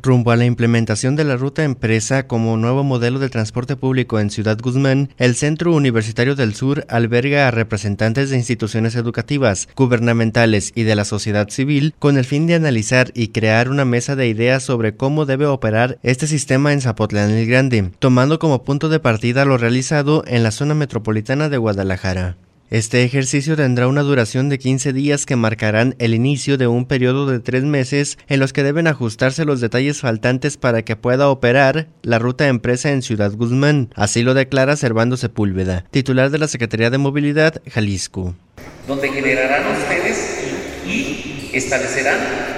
Rumbo a la implementación de la ruta empresa como nuevo modelo de transporte público en Ciudad Guzmán, el Centro Universitario del Sur alberga a representantes de instituciones educativas, gubernamentales y de la sociedad civil con el fin de analizar y crear una mesa de ideas sobre cómo debe operar este sistema en Zapotlán el Grande, tomando como punto de partida lo realizado en la zona metropolitana de Guadalajara. Este ejercicio tendrá una duración de 15 días que marcarán el inicio de un periodo de 3 meses en los que deben ajustarse los detalles faltantes para que pueda operar la ruta empresa en Ciudad Guzmán. Así lo declara Servando Sepúlveda, titular de la Secretaría de Movilidad, Jalisco. Donde generarán ustedes y establecerán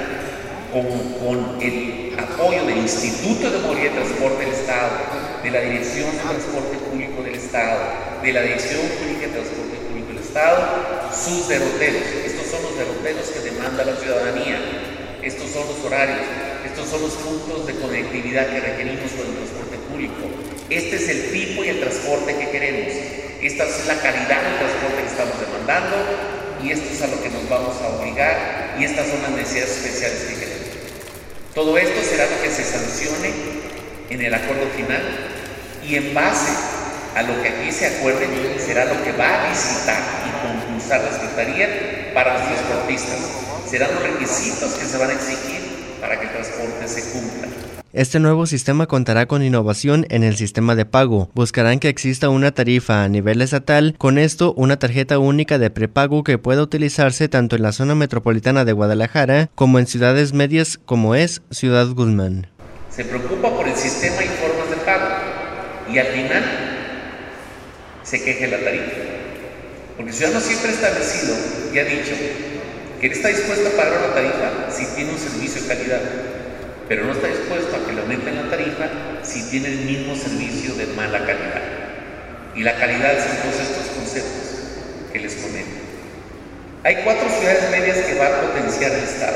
con el apoyo del Instituto de Movilidad y Transporte del Estado, de la Dirección de Transporte Público del Estado, de la Dirección Pública de Transporte Público del Estado, sus derroteros. Estos son los derroteros que demanda la ciudadanía, estos son los horarios, estos son los puntos de conectividad que requerimos con el transporte público. Este es el tipo y el transporte que queremos, esta es la calidad del transporte que estamos demandando y esto es a lo que nos vamos a obligar y estas son las necesidades especiales que queremos. Todo esto será lo que se sancione en el acuerdo final y en base a lo que aquí se acuerde será lo que va a visitar y concursar la Secretaría para los transportistas. Serán los requisitos que se van a exigir para que el transporte se cumpla. Este nuevo sistema contará con innovación en el sistema de pago. Buscarán que exista una tarifa a nivel estatal, con esto una tarjeta única de prepago que pueda utilizarse tanto en la zona metropolitana de Guadalajara como en ciudades medias como es Ciudad Guzmán. Se preocupa por el sistema y formas de pago y al final se queje la tarifa. Porque el ciudadano siempre ha establecido y ha dicho que él está dispuesto a pagar una tarifa si tiene un servicio de calidad, pero no está dispuesto a que le aumenten la tarifa si tiene el mismo servicio de mala calidad. Y la calidad son todos estos conceptos que les comento. Hay 4 ciudades medias que va a potenciar el Estado: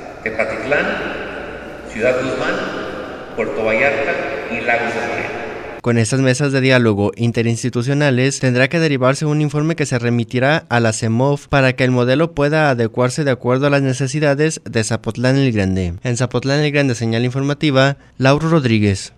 Tepatitlán, Ciudad Guzmán, Puerto Vallarta y Lagos de Moreno. Con estas mesas de diálogo interinstitucionales tendrá que derivarse un informe que se remitirá a la CEMOF para que el modelo pueda adecuarse de acuerdo a las necesidades de Zapotlán el Grande. En Zapotlán el Grande, señal informativa, Lauro Rodríguez.